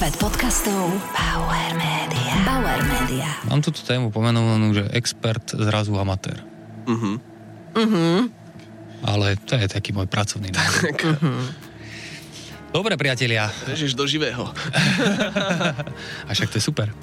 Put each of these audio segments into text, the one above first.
Svet podcastov Bauer Media. Bauer Media. Mám túto tému pomenovanú, že expert zrazu amatér. Ale to je taký môj pracovný názor. Dobre, priatelia. Režeš do živého. A však to je super.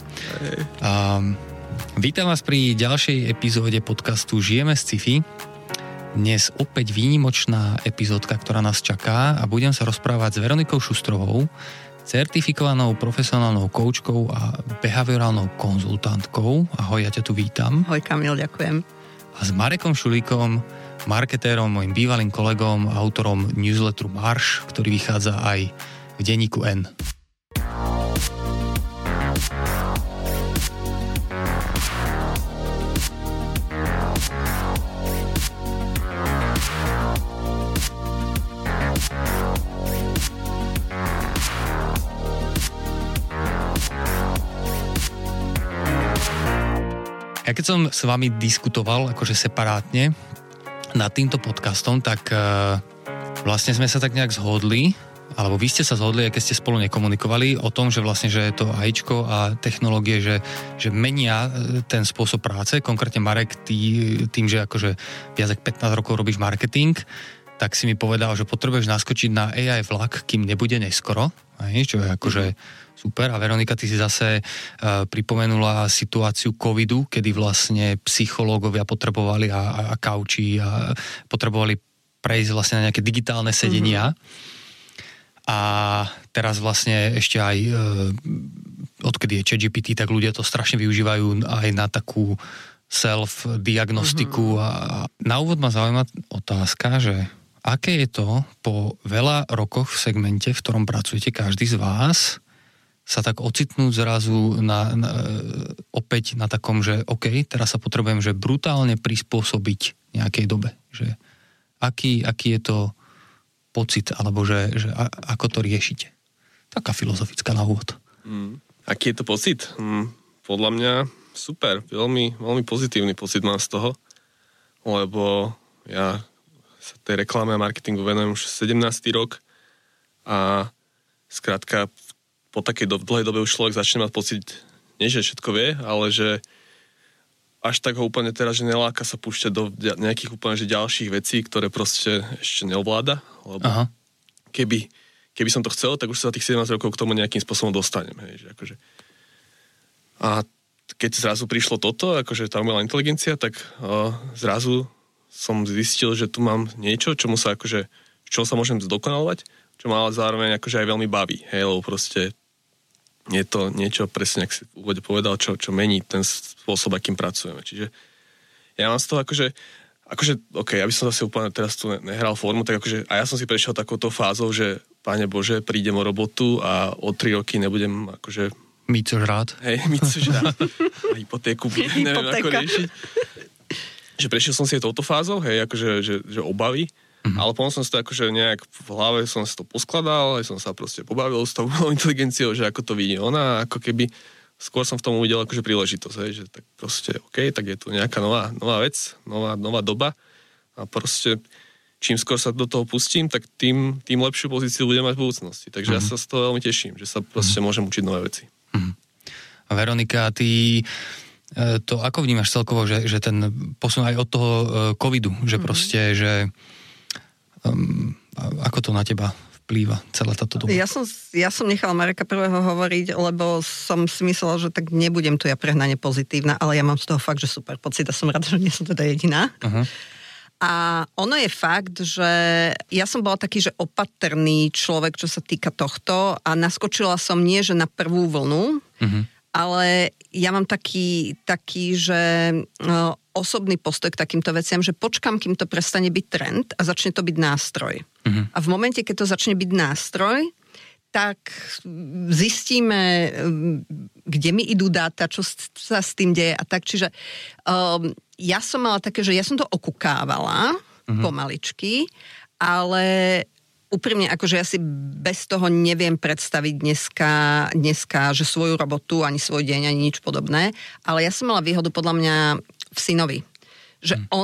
Vítam vás pri ďalšej epizóde podcastu Žijeme z sci-fi. Dnes opäť výnimočná epizódka, ktorá nás čaká, a budem sa rozprávať s Veronikou Šustrovou, certifikovanou profesionálnou koučkou a behaviorálnou konzultantkou. Ahoj, ja ťa tu vítam. Ahoj Kamil, ďakujem. A s Marekom Šulíkom, marketérom, mojim bývalým kolegom, autorom newsletteru Marš, ktorý vychádza aj v denníku N. Ja keď som s vami diskutoval akože separátne nad týmto podcastom, tak vlastne sme sa tak nejak zhodli, alebo vy ste sa zhodli, aj keď ste spolu nekomunikovali, o tom, že vlastne, že to AIčko a technológie, že menia ten spôsob práce. Konkrétne Marek, tým, že akože viac ako 15 rokov robíš marketing, tak si mi povedal, že potrebuješ naskočiť na AI vlak, kým nebude neskoro, čo je akože super. A Veronika, ty si zase pripomenula situáciu covidu, kedy vlastne psychológovia potrebovali a kauči a potrebovali prejsť vlastne na nejaké digitálne sedenia. A teraz vlastne ešte aj odkedy je ChatGPT, tak ľudia to strašne využívajú aj na takú self-diagnostiku. A na úvod ma zaujíma otázka, že aké je to po veľa rokoch v segmente, v ktorom pracujete každý z vás, sa tak ocitnúť zrazu opäť na takom, že OK, teraz sa potrebujem že brutálne prispôsobiť nejakej dobe. Že aký je to pocit, alebo že ako to riešite? Taká filozofická na úvod. Aký je to pocit? Podľa mňa super, veľmi, veľmi pozitívny pocit mám z toho, lebo ja sa tej reklame a marketingu venujem už 17. rok a skrátka po takej dlhej dobe už človek začne mať pocit, nie že všetko vie, ale že až tak ho úplne teraz, že neláka sa púšťať do nejakých úplne že ďalších vecí, ktoré proste ešte neovláda, lebo keby som to chcel, tak už sa za tých 17 rokov k tomu nejakým spôsobom dostanem. Hej, že akože. A keď zrazu prišlo toto, akože tá umelá inteligencia, tak zrazu som zistil, že tu mám niečo, čomu sa akože, v čom sa môžem zdokonalovať, čo ma ale zároveň akože aj veľmi baví, hej, lebo proste je to niečo, presne, ak si v úvode povedal, čo mení ten spôsob, akým pracujeme. Čiže ja mám z toho akože OK, aby som zase úplne teraz tu nehral formu, tak akože, a ja som si prešiel takouto fázou, že Páne Bože, prídem o robotu a o 3 roky nebudem akože Mícožrát. Hej, mícožrát. A hypotéku neviem ako riešiť. Že prešiel som si touto fázou, hej, akože že obavy, ale potom som si to akože nejak v hlave som si to poskladal, aj som sa proste pobavil s tou inteligenciou, že ako to vidí ona, ako keby skôr som v tom uvidel akože príležitosť, hej, že tak proste OK, tak je tu nejaká nová vec, nová doba a proste čím skôr sa do toho pustím, tak tým lepšiu pozíciu budem mať v budúcnosti. Takže ja sa z toho veľmi teším, že sa proste môžem učiť nové veci. A Veronika, ty to ako vnímaš celkovo, že ten posun aj od toho covidu, že proste, že ako to na teba vplýva celá táto doba? Ja som nechala Mareka prvého hovoriť, lebo som si myslela, že tak nebudem tu ja prehnane pozitívna, ale ja mám z toho fakt, že super pocit a som rada, že nie som teda jediná. A ono je fakt, že ja som bola taký, že opatrný človek, čo sa týka tohto, a naskočila som nie, že na prvú vlnu, ale ja mám taký že osobný postoj k takýmto veciam, že počkam, kým to prestane byť trend a začne to byť nástroj. A v momente, keď to začne byť nástroj, tak zistíme, kde mi idú dáta, čo sa s tým deje a tak. Čiže ja som mala také, že ja som to okukávala pomaličky, ale úprimne, akože ja si bez toho neviem predstaviť dneska, že svoju robotu, ani svoj deň, ani nič podobné, ale ja som mala výhodu podľa mňa v synovi. Že on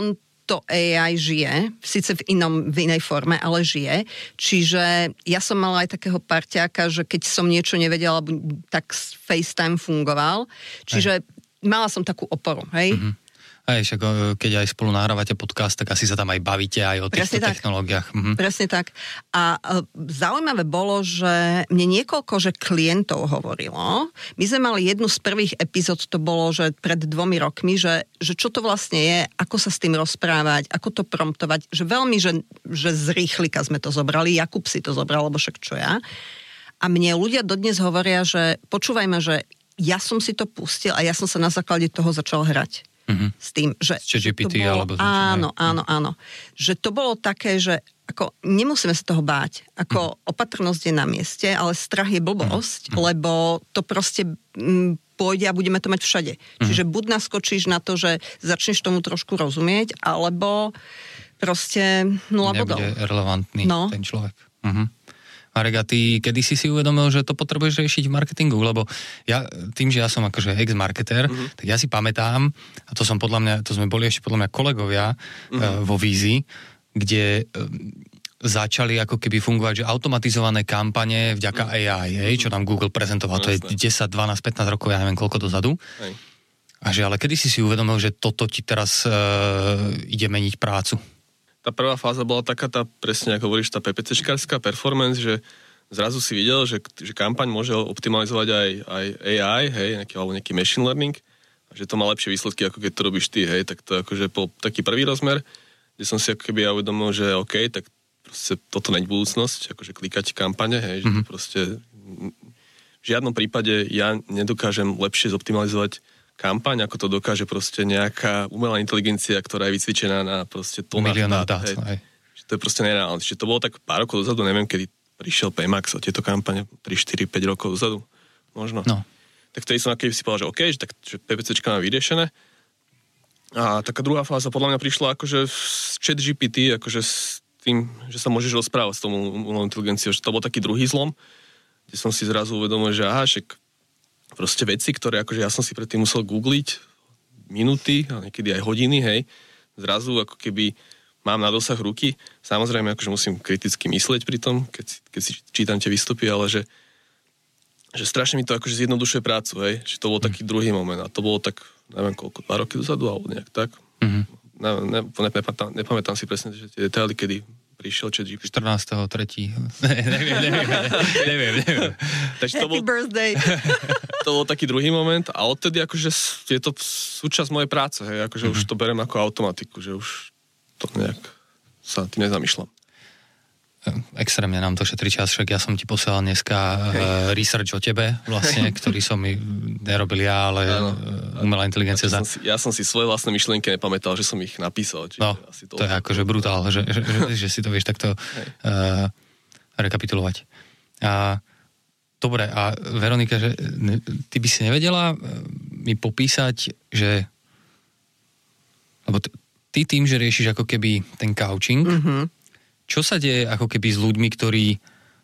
to AI žije, síce v inej forme, ale žije. Čiže ja som mala aj takého parťáka, že keď som niečo nevedela, tak FaceTime fungoval. Čiže mala som takú oporu, hej? Mm-hmm. Aj však, keď aj spolu nahrávate podcast, tak asi sa tam aj bavíte aj o týchto technológiách. Mhm. Presne tak. A zaujímavé bolo, že mne niekoľko klientov hovorilo. My sme mali jednu z prvých epizód, to bolo, že pred 2 rokmi, že čo to vlastne je, ako sa s tým rozprávať, ako to promptovať, že veľmi, že z rýchlika sme to zobrali, Jakub si to zobral, lebo však čo ja. A mne ľudia dodnes hovoria, že počúvaj ma, že ja som si to pustil a ja som sa na základe toho začal hrať. S tým, že GPT alebo áno. Že to bolo také, že ako nemusíme sa toho báť. Ako opatrnosť je na mieste, ale strach je blbosť, lebo to proste pôjde a budeme to mať všade. Čiže buď naskočíš na to, že začneš tomu trošku rozumieť, alebo proste 0 bodov. Nebude relevantný ten človek. Marek, a ty kedy si uvedomil, že to potrebuješ riešiť v marketingu? Lebo ja, tým, že ja som akože ex-marketér, tak ja si pamätám, a to sme boli ešte podľa mňa kolegovia vo Vízi, kde začali ako keby fungovať, že automatizované kampane vďaka AI, čo nám Google prezentoval, to je 10, 12, 15 rokov, ja neviem koľko dozadu. A že ale kedy si uvedomil, že toto ti teraz ide meniť prácu? Tá prvá fáza bola taká tá, presne ako hovoríš, tá PPC-škárska performance, že zrazu si videl, že kampaň môže optimalizovať aj AI, hej, nejaký machine learning, a že to má lepšie výsledky, ako keď to robíš ty, hej, tak to akože bol taký prvý rozmer, kde som si ako keby ja uvedomil, že OK, tak proste toto nie je budúcnosť, akože klikať kampane, hej, že to proste v žiadnom prípade ja nedokážem lepšie zoptimalizovať kampaň, ako to dokáže proste nejaká umelá inteligencia, ktorá je vycvičená na proste tónach dát. To je proste nereálne. Čiže to bolo tak pár rokov dozadu, neviem, kedy prišiel PMax o tieto kampane, 3, 4, 5 rokov dozadu, možno. No. Tak vtedy som aký si povedal, že OK, že PPCčka má vyriešené. A taká druhá fáza podľa mňa prišla akože s ChatGPT, akože s tým, že sa môžeš rozprávať s tou umelou inteligenciou, že to bol taký druhý zlom, kde som si zrazu uvedomil, že však proste veci, ktoré akože ja som si predtým musel googliť minúty, a niekedy aj hodiny, hej, zrazu ako keby mám na dosah ruky. Samozrejme, akože musím kriticky myslieť pri tom, keď si čítam tie výstupy, ale že strašne mi to akože zjednodušuje prácu, hej, že to bol taký druhý moment a to bolo tak, neviem koľko, 2 roky dozadu, alebo nejak tak. Nepamätám si presne tie detaily, kedy prišiel ChatGPT. 14.3. Neviem. Happy birthday. To bol taký druhý moment a odtedy akože je to súčasť mojej práce, hej, akože už to berem ako automatiku, že už to nejak sa tým nezamýšľam. Extrémne nám to šetrí čas, však ja som ti posielal dneska research o tebe, vlastne, ktorý som nerobil ja, ale umelá inteligencia Ja som si svoje vlastné myšlienky nepamätal, že som ich napísal. No, asi to je akože brutál, že si to vieš takto rekapitulovať. Dobre, a Veronika, že ty by si nevedela mi popísať, že lebo ty tým, že riešiš ako keby ten coaching, čo sa deje ako keby s ľuďmi, ktorí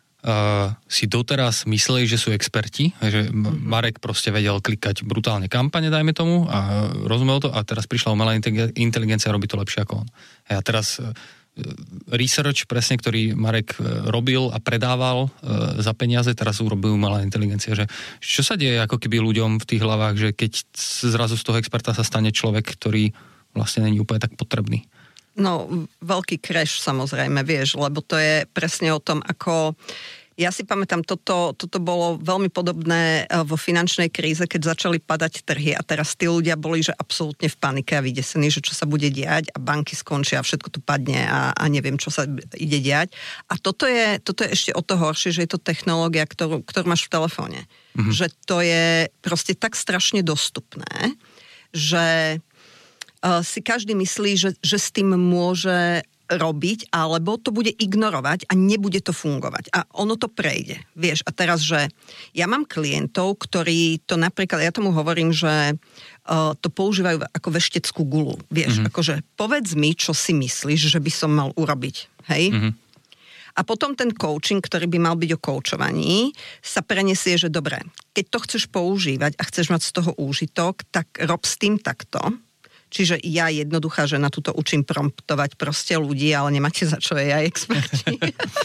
si doteraz mysleli, že sú experti, že Marek proste vedel klikať brutálne kampane, dajme tomu, a rozumel to, a teraz prišla umelá inteligencia a robí to lepšie ako on. A teraz research presne, ktorý Marek robil a predával za peniaze, teraz urobil umelá inteligencia. Že čo sa deje ako keby ľuďom v tých hlavách, že keď zrazu z toho experta sa stane človek, ktorý vlastne není úplne tak potrebný? No, veľký crash samozrejme, vieš, lebo to je presne o tom, ako... Ja si pamätám, toto bolo veľmi podobné vo finančnej kríze, keď začali padať trhy a teraz tí ľudia boli, že absolútne v panike a vydesení, že čo sa bude diať a banky skončia a všetko tu padne a neviem, čo sa ide diať. A toto je ešte o to horšie, že je to technológia, ktorú máš v telefóne. Že to je proste tak strašne dostupné, že si každý myslí, že s tým môže robiť, alebo to bude ignorovať a nebude to fungovať. A ono to prejde. Vieš, a teraz, že ja mám klientov, ktorí to napríklad, ja tomu hovorím, že to používajú ako vešteckú gulu. Vieš, akože povedz mi, čo si myslíš, že by som mal urobiť. Hej? A potom ten coaching, ktorý by mal byť o koučovaní, sa prenesie, že dobre, keď to chceš používať a chceš mať z toho úžitok, tak rob s tým takto. Čiže ja jednoduchá žena tuto učím promptovať proste ľudí, ale nemáte za čo aj experti.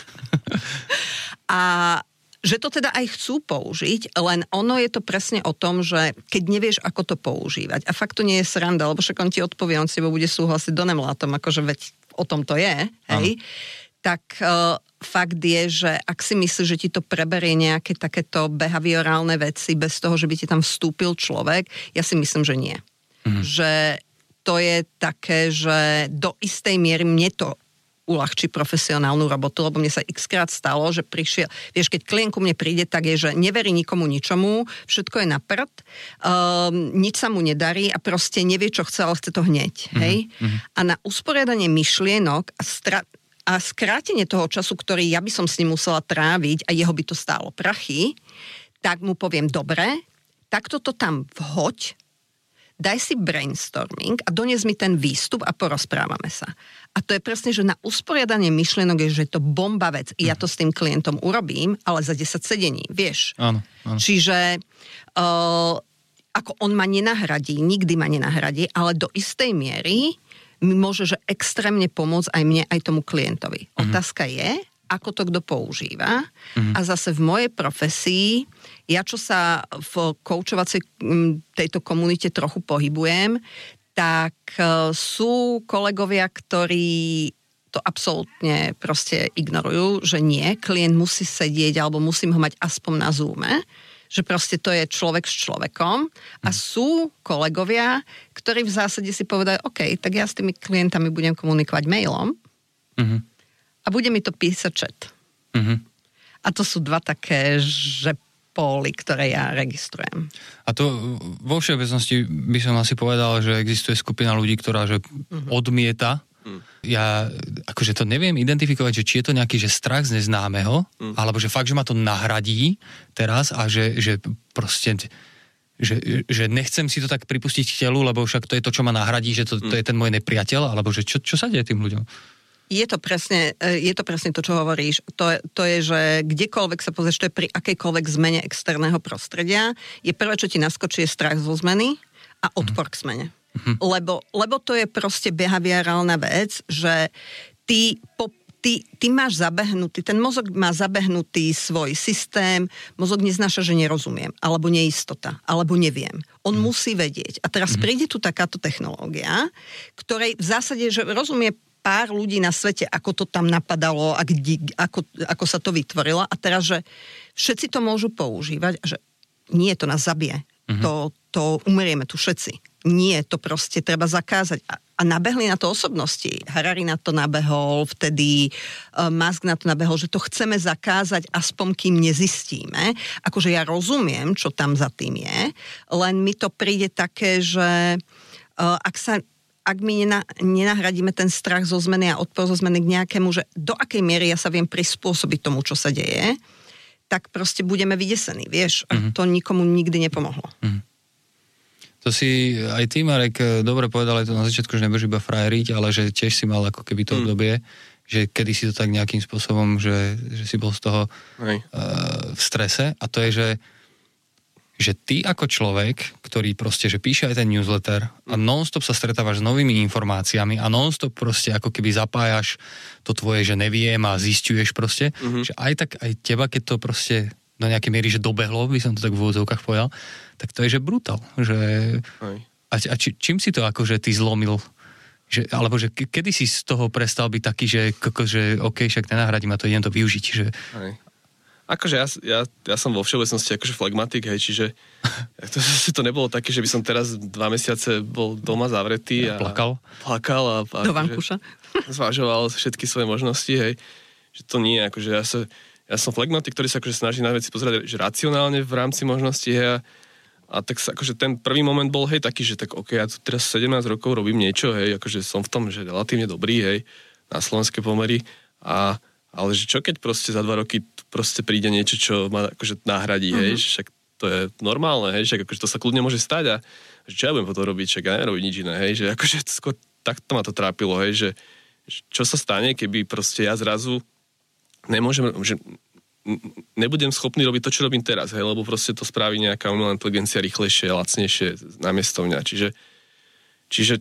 A že to teda aj chcú použiť, len ono je to presne o tom, že keď nevieš, ako to používať, a fakt to nie je sranda, lebo však on ti odpovie, on si bude súhlasiť do nemlátom, akože veď o tom to je, hej, tak fakt je, že ak si myslíš, že ti to preberie nejaké takéto behaviorálne veci bez toho, že by ti tam vstúpil človek, ja si myslím, že nie. Že to je také, že do istej miery mne to uľahčí profesionálnu robotu, lebo mne sa x-krát stalo, že prišiel, vieš, keď klient ku mne príde, tak je, že neverí nikomu ničomu, všetko je na prd, nič sa mu nedarí a proste nevie, čo chce, ale chce to hneď, hej? A na usporiadanie myšlienok a skrátenie toho času, ktorý ja by som s ním musela tráviť a jeho by to stálo prachy, tak mu poviem, dobre, takto to tam vhoď, daj si brainstorming a donies mi ten výstup a porozprávame sa. A to je presne, že na usporiadanie myšlienok je, že je to bomba vec. Ja to s tým klientom urobím, ale za 10 sedení, vieš. Áno. Čiže ako on ma nenahradí, nikdy ma nenahradí, ale do istej miery mi môže, že extrémne pomôcť aj mne, aj tomu klientovi. Otázka je, ako to kto používa. A zase v mojej profesii, ja čo sa v koučovacej tejto komunite trochu pohybujem, tak sú kolegovia, ktorí to absolútne proste ignorujú, že nie, klient musí sedieť alebo musím ho mať aspoň na Zoome, že proste to je človek s človekom a sú kolegovia, ktorí v zásade si povedajú, OK, tak ja s tými klientami budem komunikovať mailom a bude mi to písať chat. A to sú dva také, že póly, ktoré ja registrujem. A to vo všeobecnosti by som asi povedal, že existuje skupina ľudí, ktorá že odmieta. Ja akože to neviem identifikovať, že či je to nejaký že strach z neznámeho, alebo že fakt, že ma to nahradí teraz a že proste že nechcem si to tak pripustiť k telu, lebo však to je to, čo ma nahradí, že to je ten môj nepriateľ, alebo že čo sa deje tým ľuďom? Je to presne to, čo hovoríš. To je, že kdekoľvek sa pozrieš, to je pri akejkoľvek zmene externého prostredia, je prvé, čo ti naskočí, je strach zo zmeny a odpor k zmene. Lebo to je proste behaviorálna vec, že ty máš zabehnutý, ten mozog má zabehnutý svoj systém, mozog neznáša, že nerozumiem, alebo neistota, alebo neviem. On musí vedieť. A teraz príde tu takáto technológia, ktorej v zásade, že rozumie pár ľudí na svete, ako to tam napadalo a ako sa to vytvorilo. A teraz, že všetci to môžu používať a že nie, to nás zabije. To umrieme tu všetci. Nie, to proste treba zakázať. A nabehli na to osobnosti. Harari na to nabehol, vtedy Musk na to nabehol, že to chceme zakázať, aspoň kým nezistíme. Akože ja rozumiem, čo tam za tým je, len mi to príde také, že ak my nenahradíme ten strach zo zmeny a odpor zo zmeny k nejakému, že do akej miery ja sa viem prispôsobiť tomu, čo sa deje, tak proste budeme vydesení, vieš? A to nikomu nikdy nepomohlo. To si aj ty, Marek, dobre povedal aj to na začiatku, že nebudeš iba frajeriť, ale že tiež si mal ako keby to obdobie, že kedy si to tak nejakým spôsobom, že si bol z toho v strese. A to je, že ty ako človek, ktorý proste, že píše aj ten newsletter a non-stop sa stretávaš s novými informáciami a non-stop proste ako keby zapájaš to tvoje, že neviem a zisťuješ proste, že aj tak aj teba, keď to proste do nejakej miery, že dobehlo, by som to tak v úvodzovkách povedal, tak to je, že brutál. A čím si to akože ty zlomil? Alebo že kedy si z toho prestal byť taký, že OK, však nenahradím a to idem to využiť, že... Akože ja som vo všeobecnosti akože flegmatik, hej, čiže to nebolo také, že by som teraz 2 mesiace bol doma zavretý a plakal a do vankúša. Zvažoval všetky svoje možnosti, hej. Že to nie, akože ja som flegmatik, ktorý sa akože snaží na veci pozerať že racionálne v rámci možností, hej, a tak sa, akože ten prvý moment bol, hej, taký, že tak OK, ja tu teraz 17 rokov robím niečo, hej, akože som v tom, že relatívne dobrý, hej, na slovenské pomery, ale že čo keď proste za 2 roky proste príde niečo, čo ma akože nahradí, hej, že však to je normálne, hej, však akože to sa kľudne môže stať a že čo ja budem potom robiť, však ja neviem robiť nič iné, hej, že akože skôr takto ma to trápilo, hej, že čo sa stane, keby proste ja zrazu nemôžem, že nebudem schopný robiť to, čo robím teraz, hej, lebo proste to spraví nejaká umelá inteligencia rýchlejšie, lacnejšie namiesto mňa, čiže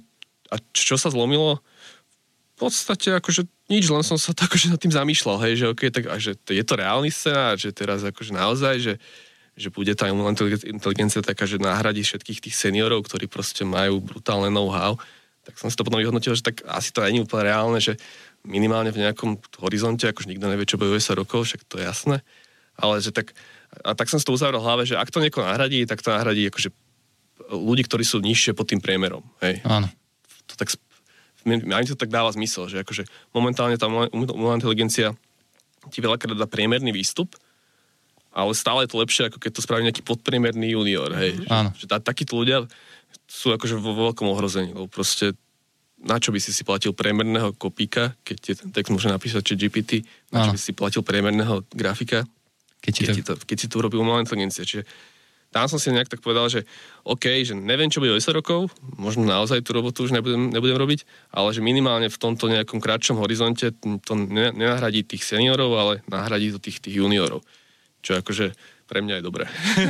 A čo sa zlomilo? V podstate akože nič, len som sa tak akože nad tým zamýšľal, hej, že okej, tak a že je to reálny scenár, že teraz akože naozaj, že bude tá umelá inteligencia taká, že nahradí všetkých tých seniorov, ktorí proste majú brutálne know-how, tak som si to potom vyhodnotil, že tak asi to nie je úplne reálne, že minimálne v nejakom horizonte, akože nikto nevie, čo bude 10 rokov, však to je jasné, ale že tak, a tak som si to uzavrel v hlave, že ak to niekoho nahradí, tak to nahradí akože ľudí, ktorí sú nižšie pod tým priemerom, hej. Áno. To tak, ani to tak dáva zmysel, že akože momentálne tá umelá inteligencia ti veľakrát dá priemerný výstup, ale stále je to lepšie, ako keď to spraví nejaký podpriemerný junior, hej. Áno. Že takíto ľudia sú akože vo veľkom ohrození, lebo proste na čo by si platil priemerného kopíka, keď ti ten text môže napísať GPT, na čo by si platil priemerného grafika, keď si to urobí umelá inteligencia. Čiže tam som si nejak tak povedal, že OK, že neviem, čo bude o 10 rokov, možno naozaj tú robotu už nebudem robiť, ale že minimálne v tomto nejakom kratšom horizonte to nenahradí tých seniorov, ale nahradí to tých juniorov. Čo akože pre mňa je dobré.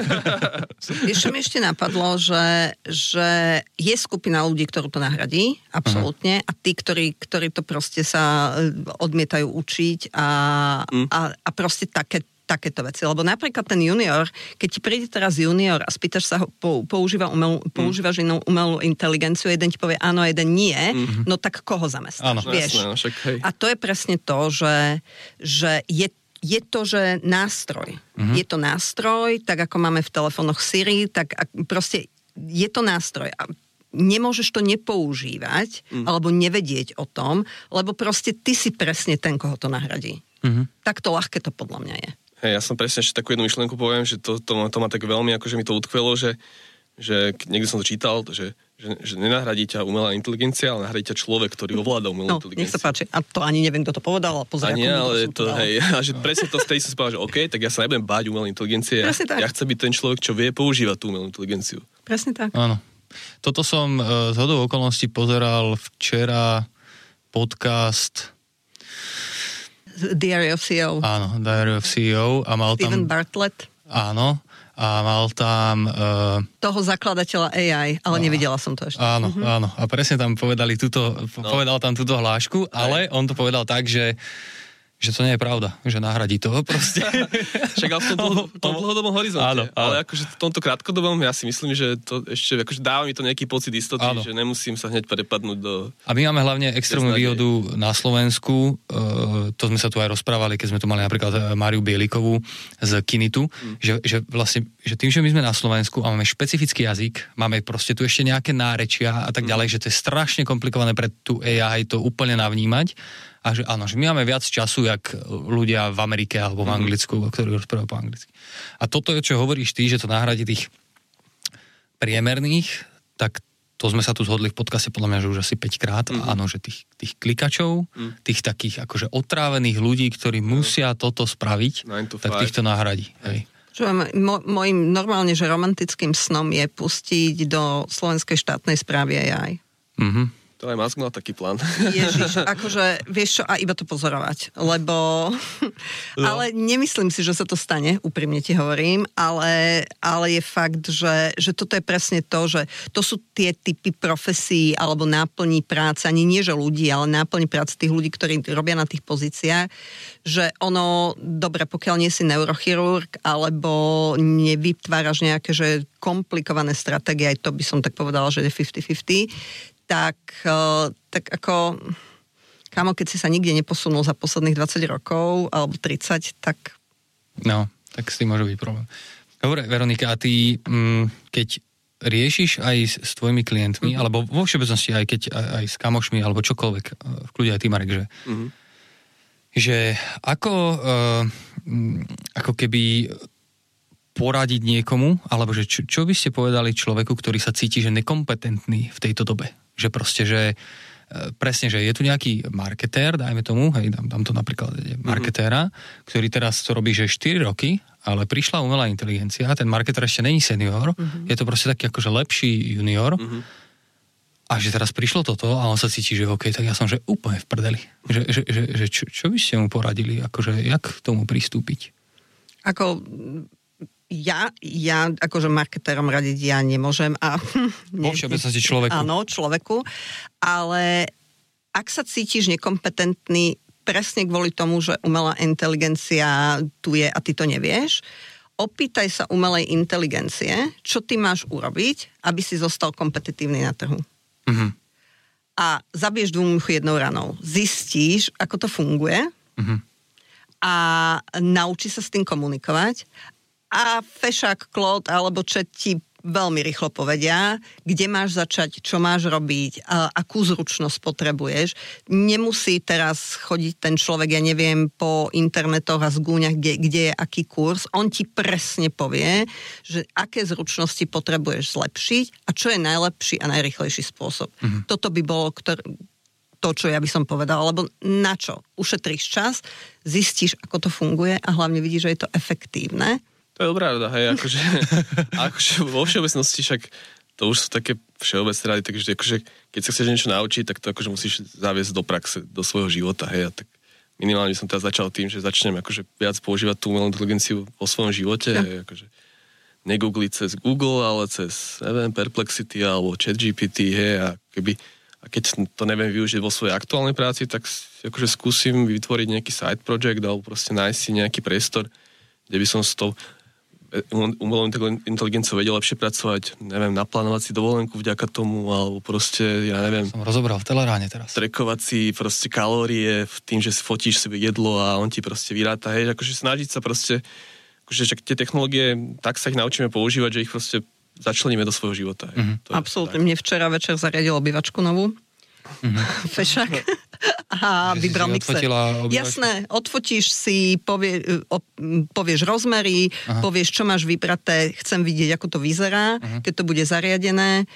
Ešte mi napadlo, že je skupina ľudí, ktorú to nahradí, absolútne, a tí, ktorí to proste sa odmietajú učiť a proste takéto veci. Lebo napríklad ten junior, keď ti príde teraz junior a spýtaš sa ho, používaš inú umelú inteligenciu, jeden ti povie áno, jeden nie, no tak koho zamestnáš, vieš? Jasné, však, hej. A to je presne to, že je to, že nástroj. Je to nástroj, tak ako máme v telefónoch Siri, tak proste je to nástroj. A nemôžeš to nepoužívať, alebo nevedieť o tom, lebo proste ty si presne ten, koho to nahradí. Takto ľahké to podľa mňa je. Hej, ja som presne ešte takú jednu myšlienku poviem, že to ma tak veľmi, akože mi to utkvelo, že niekde som to čítal, že nenahradí ťa umelá inteligencia, ale nahradí ťa človek, ktorý ovláda umelú inteligenciu. Nech sa páči. A to ani neviem, kto to povedal, ale pozor, ale to, hej, a že presne to z tej som si povedal, že OK, tak ja sa nebudem báť umelej inteligencie. Ja chcem byť ten človek, čo vie používať tú umelú inteligenciu. Presne tak. Áno. Toto som z hodou okolností pozeral včera podcast Diary of CEO. Áno, Diary of CEO. A mal Steven tam... Bartlett. Áno. A mal tam... Toho zakladateľa AI, ale nevidela som to ešte. Áno, áno. A presne tam povedal tam túto hlášku, ale on to povedal tak, že to nie je pravda, že nahradí to proste. Však ale v tom dlhodobom horizonte. Áno. Ale akože v tomto krátkodobom ja si myslím, že to ešte akože dáva mi to nejaký pocit istoty, že nemusím sa hneď prepadnúť do... A my máme hlavne extrémnu výhodu na Slovensku, to sme sa tu aj rozprávali, keď sme tu mali napríklad Máriu Bielikovú z Kinitu, že vlastne, že tým, že my sme na Slovensku a máme špecifický jazyk, máme proste tu ešte nejaké nárečia a tak ďalej, že to je strašne komplikované pre tú AI to úplne navnímať. A že áno, že my máme viac času, jak ľudia v Amerike alebo v Anglicku, ktorí rozprávajú po anglicky. A toto je, čo hovoríš ty, že to nahradí tých priemerných, tak to sme sa tu zhodli v podcaste podľa mňa, že už asi 5 krát. Áno, že tých klikačov, tých takých akože otrávených ľudí, ktorí musia toto spraviť, tak tých to nahradí. Hej. Mojím normálne, že romantickým snom je pustiť do slovenskej štátnej správy AI. To aj Musk mal taký plán. Ježiš, akože vieš čo, a iba to pozorovať, lebo ale nemyslím si, že sa to stane, úprimne ti hovorím, ale je fakt, že toto je presne to, že to sú tie typy profesí alebo náplní práce, ani nie že ľudí, ale náplní práce tých ľudí, ktorí robia na tých pozíciách, že ono, dobre, pokiaľ nie si neurochirurg, alebo nevytváraš nejaké, že komplikované stratégie, aj to by som tak povedala, že je 50-50, tak ako kámo, keď si sa nikde neposunul za posledných 20 rokov alebo 30, tak... No, tak s tým môže byť problém. Dobre, Veronika, a ty, keď riešiš aj s tvojimi klientmi, alebo vo všeobecnosti aj s kamošmi, alebo čokoľvek, v kľude aj ty, Marek, že ako keby poradiť niekomu, alebo že čo by ste povedali človeku, ktorý sa cíti, že nekompetentný v tejto dobe? Že proste, že presne, že je tu nejaký marketér, dajme tomu, hej, dám to napríklad marketéra, ktorý teraz to robí, že 4 roky, ale prišla umelá inteligencia, ten marketér ešte není senior, je to proste taký akože lepší junior, a že teraz prišlo toto a on sa cíti, že OK, tak ja som že úplne v prdeli. Že čo by ste mu poradili, akože jak k tomu pristúpiť? Ako Ja akože marketérom radiť ja nemôžem. Vo všeobecnosti človeku. Áno, človeku. Ale ak sa cítiš nekompetentný presne kvôli tomu, že umelá inteligencia tu je a ty to nevieš, opýtaj sa umelej inteligencie, čo ty máš urobiť, aby si zostal kompetitívny na trhu. Uh-huh. A zabiješ dvoch much jednou ranou. Zistíš, ako to funguje a naučí sa s tým komunikovať a fešák, Claude alebo chat ti veľmi rýchlo povedia, kde máš začať, čo máš robiť, akú zručnosť potrebuješ. Nemusí teraz chodiť ten človek, ja neviem, po internetoch a zgúňach, kde je aký kurz. On ti presne povie, že aké zručnosti potrebuješ zlepšiť a čo je najlepší a najrýchlejší spôsob. Toto by bolo to, čo ja by som povedala, lebo na čo? Ušetríš čas, zistíš, ako to funguje a hlavne vidíš, že je to efektívne. To je dobrá rada, hej, akože vo všeobecnosti však to už sú také všeobecné rady, takže akože, keď sa chceš niečo naučiť, tak to akože musíš zaviesť do praxe, do svojho života, hej, a tak minimálne som teraz začal tým, že začnem akože viac používať tú umelú inteligenciu vo svojom živote, hej, akože negoogliť cez Google, ale cez, neviem, Perplexity alebo ChatGPT, hej, a keď to neviem využiť vo svojej aktuálnej práci, tak akože skúsim vytvoriť nejaký side project alebo proste nájsť si nejaký priestor, kde by som s tou umelou inteligenciou vedel lepšie pracovať, neviem, naplánovať si dovolenku vďaka tomu, alebo proste, ja neviem... Som rozobral v Teleráne teraz. Trekovať si proste kalórie v tým, že si fotíš sebe jedlo a on ti proste vyráta, hej, akože snažiť sa proste, akože tie technológie, tak sa ich naučíme používať, že ich proste začleníme do svojho života. Absolútne. Mne včera večer zariadil obývačku novú. Fešák. A vybral mixer. Jasné, odfotíš si, povieš rozmery, povieš, čo máš vybraté, chcem vidieť, ako to vyzerá, keď to bude zariadené.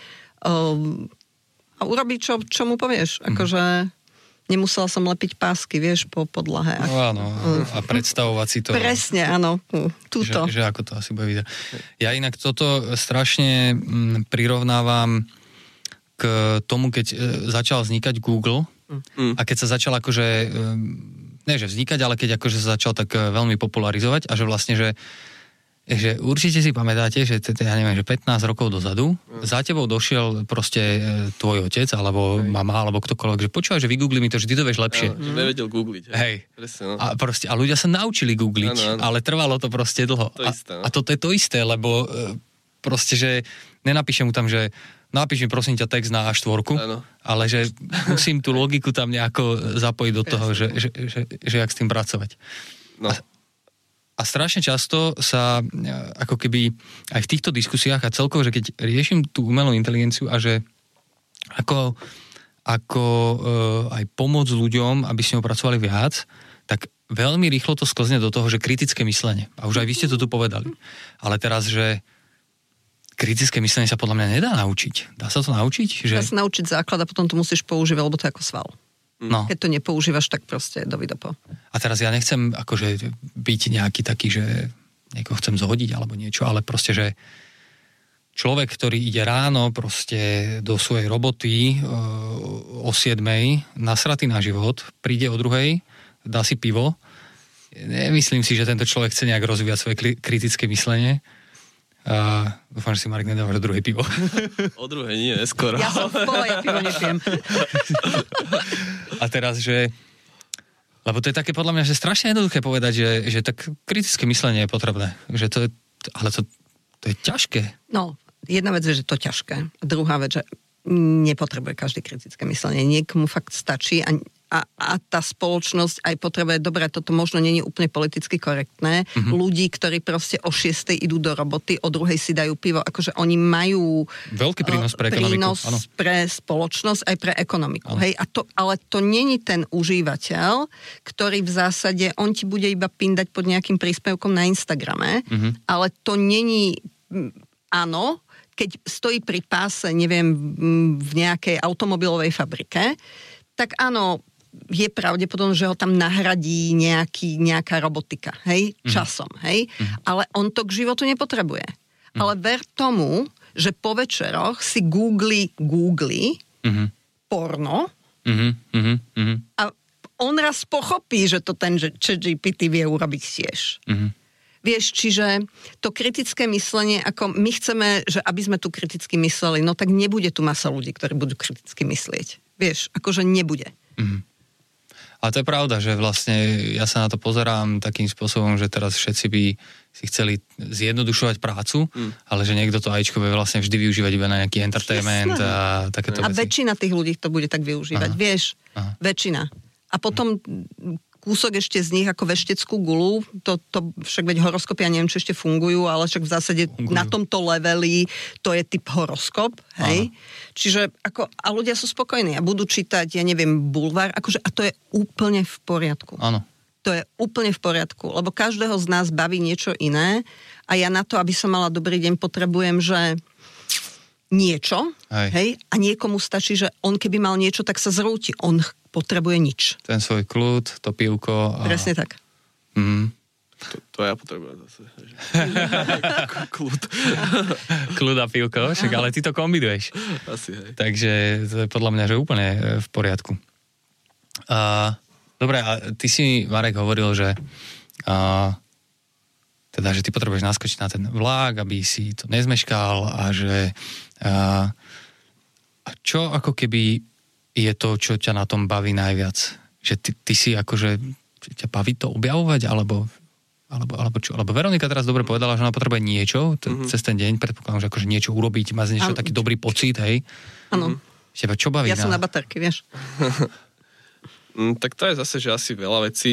A urobí, čo mu povieš. Akože nemusela som lepiť pásky, vieš, po podlahe. Áno, a predstavovať si to. Presne, áno. Túto. Že ako to asi bude vyzerať. Ja inak toto strašne prirovnávam k tomu, keď začal vznikať Google a keď sa začal akože, ne že vznikať, ale keď akože sa začal tak veľmi popularizovať a že vlastne, že určite si pamätáte, že ja neviem, že 15 rokov dozadu za tebou došiel proste tvoj otec alebo mama, alebo ktokoľvek, že počúvaj, že vygoogli mi to, že ty to vieš lepšie. Že nevedel googliť. Hej. Presne, no. A ľudia sa naučili googliť, ale trvalo to proste dlho. A toto je to isté, lebo proste, že nenapíšem mu tam, že napíš mi prosím ťa text na A4, ale že musím tú logiku tam nejako zapojiť do toho, že jak s tým pracovať. No. A strašne často sa ako keby aj v týchto diskusiách a celkovo, že keď riešim tú umelú inteligenciu a že ako aj pomôcť ľuďom, aby s ňou pracovali viac, tak veľmi rýchlo to sklzne do toho, že kritické myslenie. A už aj vy ste to tu povedali. Ale teraz, že kritické myslenie sa podľa mňa nedá naučiť. Dá sa to naučiť? Dá sa naučiť základ a potom to musíš používať, lebo to je ako sval. No. Keď to nepoužívaš, tak proste dovidopo. A teraz ja nechcem akože byť nejaký taký, že niekoho chcem zhodiť alebo niečo, ale proste, že človek, ktorý ide ráno proste do svojej roboty o 7:00, nasratý na život, príde o 2:00, dá si pivo. Nemyslím si, že tento človek chce nejak rozvíjať svoje kritické myslenie. Dúfam, že si Marek nedáva druhé pivo. O druhé nie, neskôr. Ja som v pole, ja pivo nepijem. A teraz, že lebo to je také podľa mňa, že strašne jednoduché povedať, že tak kritické myslenie je potrebné. Že to je, ale to je ťažké. No, jedna vec je, že to ťažké. Druhá vec, že nepotrebuje každý kritické myslenie. Niekomu fakt stačí a tá spoločnosť aj potrebuje, dobre, toto možno nie je úplne politicky korektné, ľudí, ktorí proste o 6:00 idú do roboty, o 2:00 si dajú pivo, akože oni majú veľký prínos pre ekonomiku. Prínos pre spoločnosť, aj pre ekonomiku. Hej? Ale to není ten užívateľ, ktorý v zásade, on ti bude iba pindať pod nejakým príspevkom na Instagrame, ale to není, áno, keď stojí pri páse, neviem, v nejakej automobilovej fabrike, tak áno, je pravdepodobné, že ho tam nahradí nejaká robotika, hej, časom, hej, ale on to k životu nepotrebuje. Ale ver tomu, že po večeroch si googli porno a on raz pochopí, že to ten ChatGPT vie urobiť tiež. Vieš, čiže to kritické myslenie, ako my chceme, že aby sme tu kriticky mysleli, no tak nebude tu masa ľudí, ktorí budú kriticky myslieť. Vieš, akože nebude. Mhm. A to je pravda, že vlastne ja sa na to pozerám takým spôsobom, že teraz všetci by si chceli zjednodušovať prácu, ale že niekto to AIčko bude vlastne vždy využívať iba na nejaký entertainment a takéto veci. A väčšina tých ľudí to bude tak využívať, vieš, väčšina. A potom kúsok ešte z nich ako vešteckú gulu, to však veď horoskopy, ja neviem, či ešte fungujú, ale však v zásade na tomto leveli to je typ horoskop, hej? Čiže ako, a ľudia sú spokojní a budú čítať, ja neviem, bulvár, akože, a to je úplne v poriadku. Áno. To je úplne v poriadku, lebo každého z nás baví niečo iné a ja na to, aby som mala dobrý deň, potrebujem, že niečo, hej, a niekomu stačí, že on keby mal niečo, tak sa zrúti. On potrebuje nič. Ten svoj kľud, to pivko. Presne tak. To ja potrebujem zase. Kľud. Kľud a pivko, však, ale ty to kombinuješ. Asi, hej. Takže to je podľa mňa, že úplne v poriadku. Dobre, a ty si, Marek, hovoril, že teda, že ty potrebuješ naskočiť na ten vlák, aby si to nezmeškal a že a čo ako keby je to, čo ťa na tom baví najviac? Že ty si akože ťa baví to objavovať, alebo čo? Lebo Veronika teraz dobre povedala, že ona potrebuje niečo cez ten deň, predpokladám, že akože niečo urobiť, má z niečo taký dobrý pocit, hej? Áno. Čo baví? Ja som na baterky, vieš. Tak to je zase, že asi veľa vecí.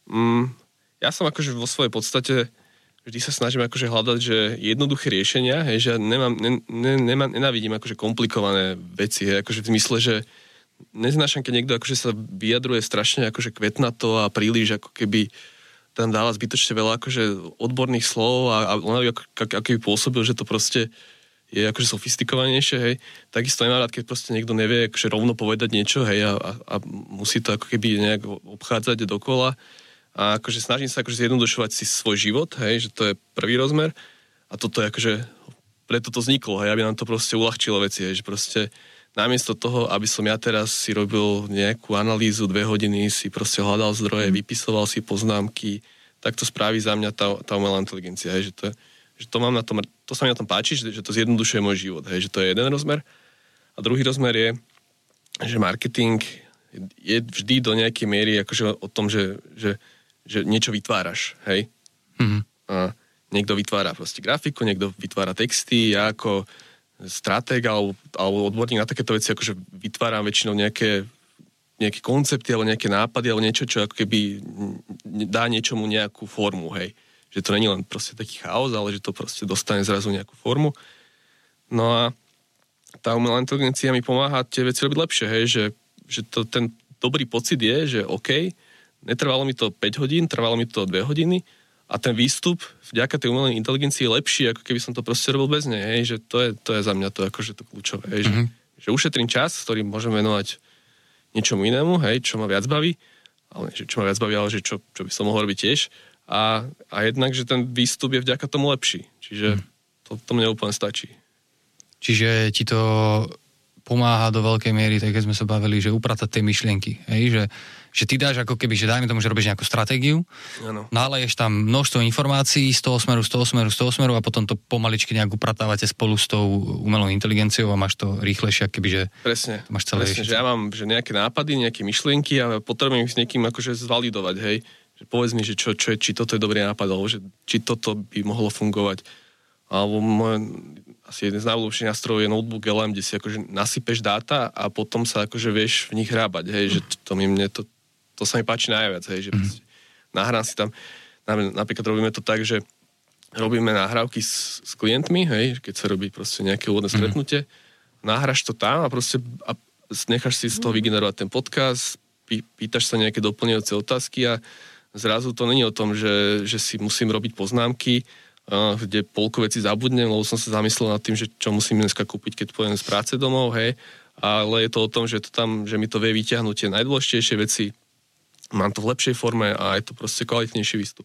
Ja som akože vo svojej podstate vždy sa snažím akože hľadať, že jednoduché riešenia, hej, že nenávidím akože komplikované veci, hej, akože v zmysle, že neznášam, keď niekto akože sa vyjadruje strašne akože kvetnato a príliš ako keby tam dáva zbytočne veľa akože odborných slov a ako by pôsobil, že to proste je akože sofistikovanejšie, hej. Takisto nemám rád, keď proste niekto nevie akože rovno povedať niečo, hej, a musí to ako keby nejak obchádzať dokola. A akože snažím sa akože zjednodušovať si svoj život, hej, že to je prvý rozmer. A toto je akože, preto to vzniklo, hej, aby nám to proste uľahčilo veci, hej, že proste namiesto toho, aby som ja teraz si robil nejakú analýzu 2 hodiny, si proste hľadal zdroje, vypisoval si poznámky, tak to spraví za mňa tá umelá inteligencia, hej, že to mám na tom, to sa mi na tom páči, že to zjednodušuje môj život, hej, že to je jeden rozmer. A druhý rozmer je, že marketing je vždy do nejakej miery akože o tom, že niečo vytváraš, hej. A niekto vytvára proste grafiku, niekto vytvára texty, ja ako stratég alebo odborník na takéto veci akože vytváram väčšinou nejaké koncepty alebo nejaké nápady alebo niečo, čo ako keby dá niečomu nejakú formu, hej. Že to není len proste taký chaos, ale že to proste dostane zrazu nejakú formu. No a tá umelá inteligencia mi pomáha tie veci robiť lepšie, hej, že to, ten dobrý pocit je, že OK, netrvalo mi to 5 hodín, trvalo mi to 2 hodiny a ten výstup vďaka tej umelej inteligencii je lepší, ako keby som to proste robil bez nej, hej, že to je za mňa to akože to kľúčové, hej, že ušetrím čas, ktorý môžem venovať niečomu inému, hej, čo ma viac baví, ale že čo by som mohol robiť tiež a jednak, že ten výstup je vďaka tomu lepší, čiže to mne úplne stačí. Čiže ti to pomáha do veľkej miery, tak keď sme sa bavili, že upratať tie myšlienky, hej, že ty dáš ako keby, že dajme tomu, že robíš nejakú stratégiu, naleješ tam množstvo informácií z toho smeru a potom to pomaličky nejak upratávate spolu s tou umelou inteligenciou a máš to rýchlejšie, keby, že presne, to máš celé presne, že ja mám že nejaké nápady, nejaké myšlienky a potrebujem ich s niekým akože zvalidovať, hej, že povedz mi, že či toto je dobrý nápad, alebo že či toto by mohlo fungovať. Alebo asi jeden z najlepších nástrojov je notebook LM, kde si akože nasypeš dáta a potom sa akože vieš v nich hrábať, hej, že to sa mi páči najviac, hej, že nahrám si tam, napríklad robíme to tak, že robíme nahrávky s klientmi, hej, keď sa robí proste nejaké úvodné stretnutie, nahráš to tam a proste necháš si z toho vygenerovať ten podcast, pýtaš sa nejaké doplňujúce otázky a zrazu to není o tom, že si musím robiť poznámky, kde polku veci zabudnem, lebo som sa zamyslel nad tým, že čo musím dneska kúpiť, keď pôjdem z práce domov, hej. Ale je to o tom, že mi to vie vyťahnuť tie najdôležitejšie veci, mám to v lepšej forme a je to proste kvalitnejší výstup.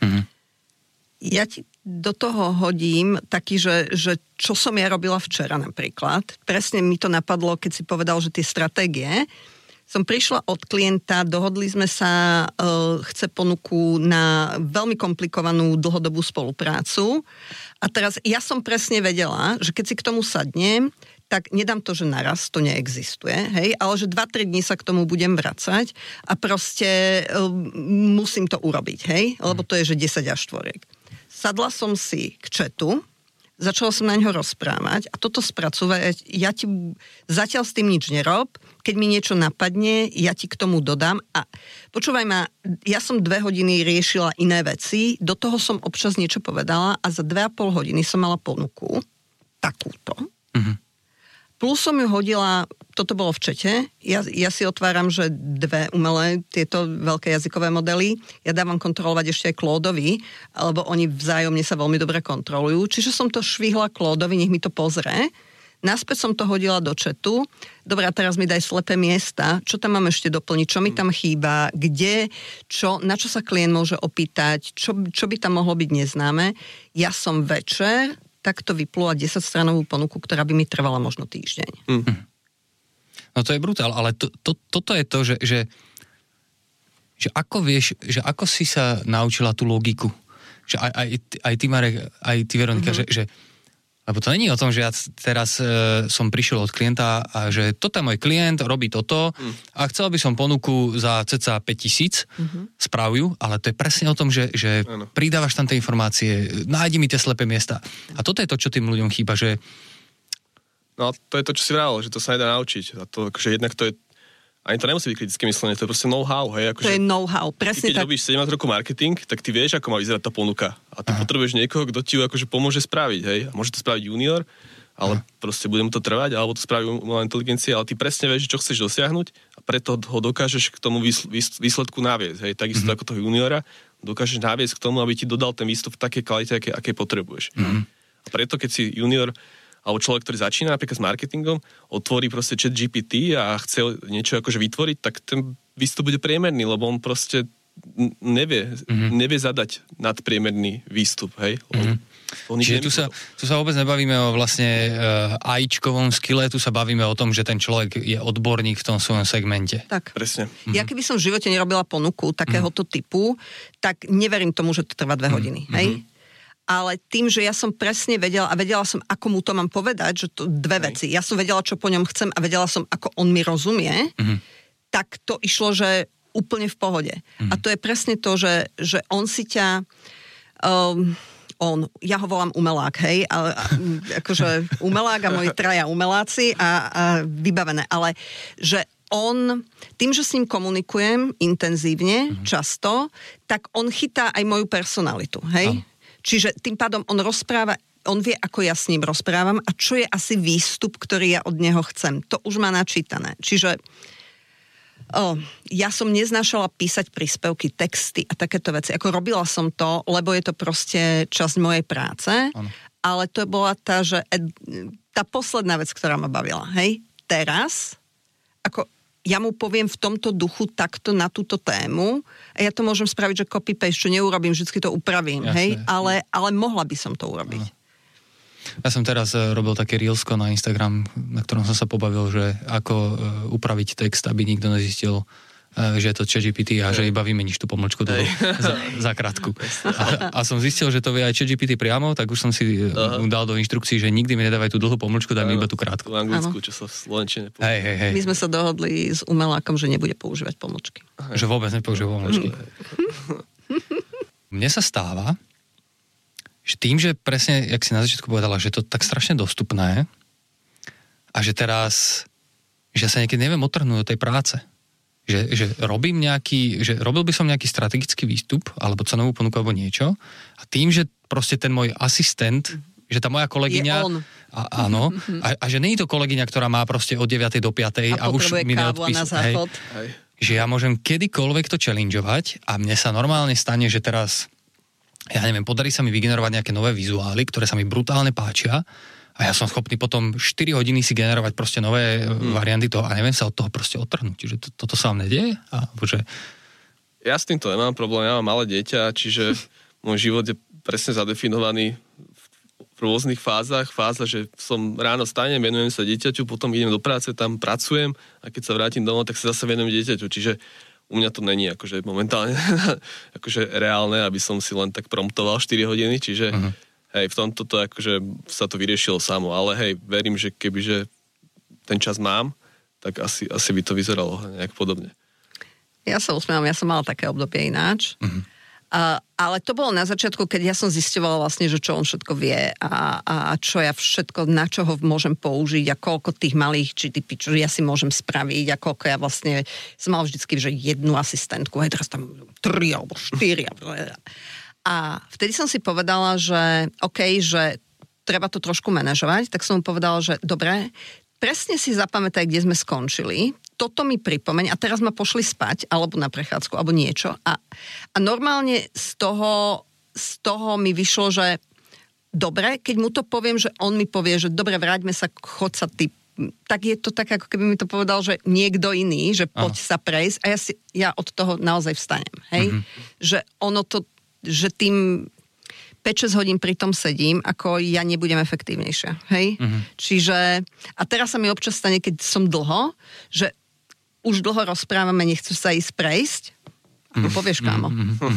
Ja ti do toho hodím taký, že čo som ja robila včera napríklad. Presne mi to napadlo, keď si povedal, že tie stratégie, Som prišla od klienta, dohodli sme sa, chce ponuku na veľmi komplikovanú dlhodobú spoluprácu. A teraz ja som presne vedela, že keď si k tomu sadnem, tak nedám to, že naraz, to neexistuje, hej, ale že 2-3 dní sa k tomu budem vracať a proste musím to urobiť, hej, lebo to je, že 10 až 4. Sadla som si k chatu, začala som na ňo rozprávať a toto spracovať, ja ti zatiaľ s tým nič nerob, keď mi niečo napadne, ja ti k tomu dodám a počúvaj ma, ja som 2 hodiny riešila iné veci, do toho som občas niečo povedala a za 2,5 hodiny som mala ponuku, takúto. Plus som ju hodila, toto bolo v čete, ja si otváram, že 2 umelé tieto veľké jazykové modely, ja dávam kontrolovať ešte aj Claudeovi, lebo oni vzájomne sa veľmi dobre kontrolujú, čiže som to švihla Claudeovi, nech mi to pozrie. Naspäť som to hodila do chatu. Dobre, a teraz mi daj slepé miesta. Čo tam mám ešte doplniť? Čo mi tam chýba? Kde? Čo? Na čo sa klient môže opýtať? Čo by tam mohlo byť neznáme? Ja som večer takto vyplula 10-stranovú ponuku, ktorá by mi trvala možno týždeň. No to je brutál, ale toto je to, že ako vieš, že ako si sa naučila tú logiku? Že aj ty, Marek, aj ty, Veronika, že lebo to není o tom, že ja teraz som prišiel od klienta a že toto je môj klient, robí toto a chcel by som ponuku za cca 5,000, spravujú, ale to je presne o tom, že pridávaš tam tie informácie, nájdi mi tie slepé miesta. A toto je to, čo tým ľuďom chýba, že... No to je to, čo si vravil, že to sa nedá naučiť. A to, akože jednak to je... Ani to nemusí byť kritické myslenie, to je proste know-how, hej. Akože, to je know-how, presne keď robíš 17 rokov marketing, tak ty vieš, ako má vyzerať tá ponuka. A ty potrebuješ niekoho, kto ti ju akože pomôže spraviť, hej. A môže to spraviť junior, ale proste bude mu to trvať, alebo to spraví umelá inteligencia, ale ty presne vieš, čo chceš dosiahnuť a preto ho dokážeš k tomu výsledku naviesť, hej. Takisto ako toho juniora, dokážeš naviesť k tomu, aby ti dodal ten výstup v takej kvalite, aké potrebuješ. A preto, keď si junior alebo človek, ktorý začína napríklad s marketingom, otvorí proste chat GPT a chce niečo akože vytvoriť, tak ten výstup bude priemerný, lebo on proste nevie zadať nadpriemerný výstup, hej? Čiže tu sa vôbec nebavíme o vlastne AIčkovom skille, tu sa bavíme o tom, že ten človek je odborník v tom svojom segmente. Tak. Presne. Ja keby som v živote nerobila ponuku takéhoto typu, tak neverím tomu, že to trvá 2 hodiny, hej? Ale tým, že ja som presne vedela a vedela som, ako mu to mám povedať, že to 2 veci. Ja som vedela, čo po ňom chcem a vedela som, ako on mi rozumie, tak to išlo, že úplne v pohode. A to je presne to, že on si ťa... ja ho volám umelák, hej, ale akože umelák a moji 3 umeláci a vybavené, ale že on, tým, že s ním komunikujem intenzívne, často, tak on chytá aj moju personalitu, hej. Čiže tým pádom on rozpráva, on vie, ako ja s ním rozprávam a čo je asi výstup, ktorý ja od neho chcem. To už má načítané. Čiže ja som neznášala písať príspevky, texty a takéto veci. Ako robila som to, lebo je to proste časť mojej práce, ale to bola tá posledná vec, ktorá ma bavila. Hej? Teraz, ako ja mu poviem v tomto duchu takto na túto tému a ja to môžem spraviť, že copy-paste, čo neurobím, vždycky to upravím, jasne, hej? Ale mohla by som to urobiť. Ja som teraz robil také reelsko na Instagram, na ktorom som sa pobavil, že ako upraviť text, aby nikto nezistil, že je to ChatGPT a že iba vymeníš tú pomlčku za krátku. A som zistil, že to vie aj ChatGPT priamo, tak už som si dal do inštrukcií, že nikdy mi nedávaj tú dlhú pomlčku, daj mi iba tú krátku. V anglicku, čo sa v slovenčine používa. Hej. My sme sa dohodli s umelákom, že nebude používať pomlčky. Že vôbec nepoužíva pomlčky. Mne sa stáva, že tým, že presne, jak si na začiatku povedala, že to tak strašne dostupné a že teraz, že sa niekedy neviem otrhnúť do tej práce. Že robil by som nejaký strategický výstup alebo cenovú ponuku alebo niečo a tým, že proste ten môj asistent, že tá moja kolegyňa áno, a že nie je to kolegyňa, ktorá má proste od 9. do 5. a už mi neodpísuje, že ja môžem kedykoľvek to challengeovať a mne sa normálne stane, že teraz ja neviem, podarí sa mi vygenerovať nejaké nové vizuály, ktoré sa mi brutálne páčia a ja som schopný potom 4 hodiny si generovať proste nové varianty toho a neviem sa od toho proste odtrhnúť. Čiže toto sa vám nedieje? Ja s týmto nemám problém, ja mám malé dieťa, čiže môj život je presne zadefinovaný v rôznych fázach. Fáza, že som ráno stanem, venujem sa dieťaťu, potom idem do práce, tam pracujem a keď sa vrátim domov, tak sa zase venujem dieťaťu. Čiže u mňa to není akože momentálne akože reálne, aby som si len tak promptoval 4 hodiny, čiže hej, v tomto to akože sa to vyriešilo samo, ale hej, verím, že kebyže ten čas mám, tak asi by to vyzeralo nejak podobne. Ja sa usmievam, ja som mala také obdobie ináč. Ale to bolo na začiatku, keď ja som zisťovala vlastne, že čo on všetko vie a čo ja všetko, na čo ho môžem použiť a koľko tých malých GDP, čo ja si môžem spraviť a koľko ja vlastne som mala vždycky, že jednu asistentku, aj teraz tam 3 alebo 4. A vtedy som si povedala, že OK, že treba to trošku manažovať, tak som mu povedala, že dobre, presne si zapamätaj, kde sme skončili, toto mi pripomeň a teraz ma pošli spať, alebo na prechádzku, alebo niečo. A normálne z toho mi vyšlo, že dobre, keď mu to poviem, že on mi povie, že dobre, vráťme sa, chod sa ty, tak je to tak, ako keby mi to povedal, že niekto iný, že poď sa prejsť a ja od toho naozaj vstanem, hej? Že ono to, že tým 5-6 hodín pri tom sedím, ako ja nebudem efektívnejšia, hej? Čiže, a teraz sa mi občas stane, keď som dlho, že už dlho rozprávame, nechceš sa ísť prejsť? Ako povieš, kámo.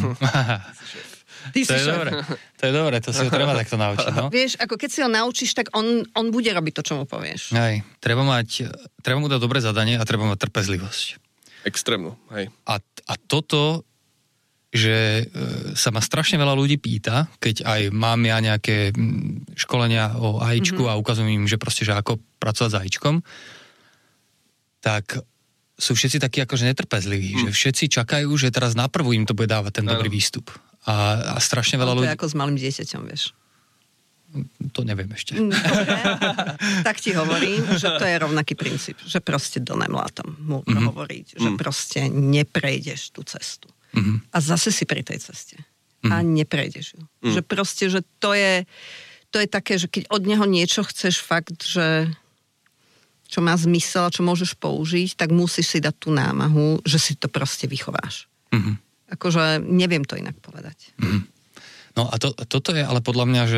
Ty to je dobré, to si ho treba takto naučiť, no? Vieš, ako keď si ho naučíš, tak on bude robiť to, čo mu povieš. Hej, treba mu dať dobré zadanie a treba mať trpezlivosť. Extrémnu, hej. A toto, že sa ma strašne veľa ľudí pýta, keď aj mám ja nejaké školenia o AIčku a ukazujem im, že proste, že ako pracovať s AIčkom, tak sú všetci takí akože netrpezliví, že všetci čakajú, že teraz na prvú im to bude dávať ten dobrý výstup. A strašne veľa ľudí... To je ako s malým dieťaťom, vieš. To neviem ešte. Tak ti hovorím, že to je rovnaký princíp, že proste do nemlátom mu hovoriť, že proste neprejdeš tú cestu. A zase si pri tej ceste. A neprejdeš ju. Že proste, že to je také, že keď od neho niečo chceš fakt, že čo má zmysel, čo môžeš použiť, tak musíš si dať tú námahu, že si to proste vychováš. Akože neviem to inak povedať. No a toto je ale podľa mňa,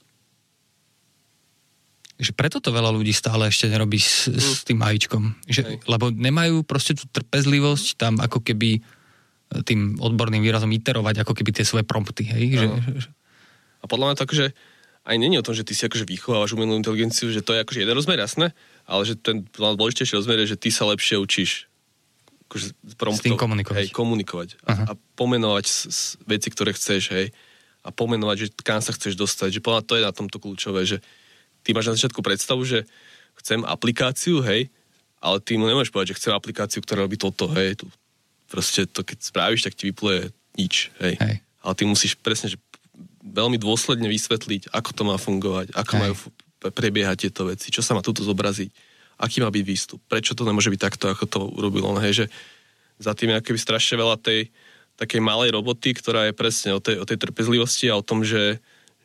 že preto to veľa ľudí stále ešte nerobí s tým AIčkom. Lebo nemajú proste tú trpezlivosť tam ako keby tým odborným výrazom iterovať ako keby tie svoje prompty. Hej? A podľa mňa tak, že aj není o tom, že ty si akože vychovávaš umelú inteligenciu, že to je akože jeden rozmer, jasné, ale že ten dôležitejší rozmer je, že ty sa lepšie učíš akože s tým komunikovať. Hej, komunikovať a pomenovať veci, ktoré chceš, hej, a pomenovať, že kam sa chceš dostať, že podľa to je na tomto kľúčové, že ty máš na začiatku predstavu, že chcem aplikáciu, hej, ale ty mu nemôžeš povedať, že chcem aplikáciu, ktorá robí toto, hej, tu proste to, keď spravíš, tak ti vypluje nič, hej. Ale ty musíš presne, že veľmi dôsledne vysvetliť, ako to má fungovať, ako majú prebiehať tieto veci, čo sa má tuto zobraziť, aký má byť výstup, prečo to nemôže byť takto, ako to urobil on, hej, že za tým je akoby strašne veľa tej takej malej roboty, ktorá je presne o tej trpezlivosti a o tom, že